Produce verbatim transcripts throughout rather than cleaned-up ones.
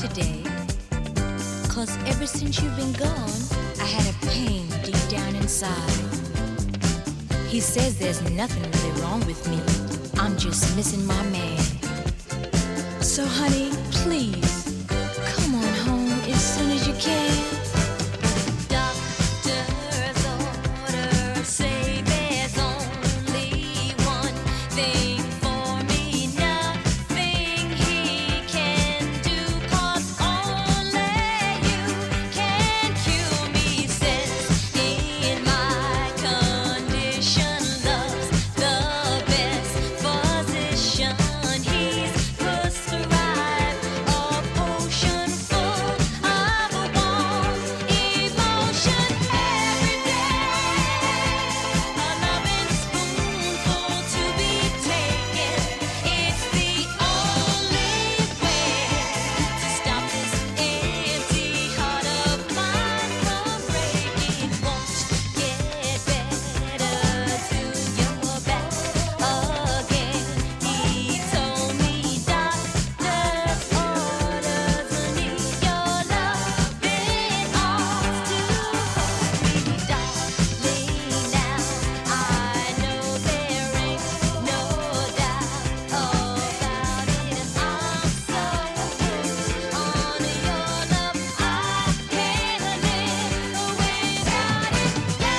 today. Cause ever since you've been gone, I had a pain deep down inside. He says there's nothing really wrong with me. I'm just missing my man. So honey, please, come on home as soon as you can. Doctor's orders say there's only one thing for me, nothing he can do, 'cause only you can cure me. Says in my condition, love's the best physician. He's prescribed a potion full of warm emotion every day. A loving spoonful to be taken. It's the only way to stop this empty heart of mine from breaking. Won't get better till you're back again. He told me doctor's orders need your loving arms to hold me, darling. Now I know there ain't no doubt about it. I'm so hooked on your love, I can't live without it.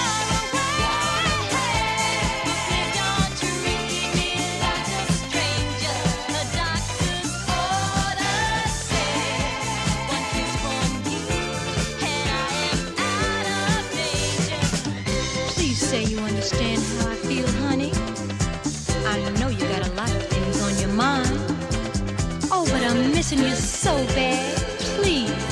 You're away, please don't treat me like a stranger. The doctor's orders say one kiss from you and I am out of danger. Please say you understand how I feel, honey. I know you got a lot of things on your mind. Oh, but I'm missing you so bad. Please,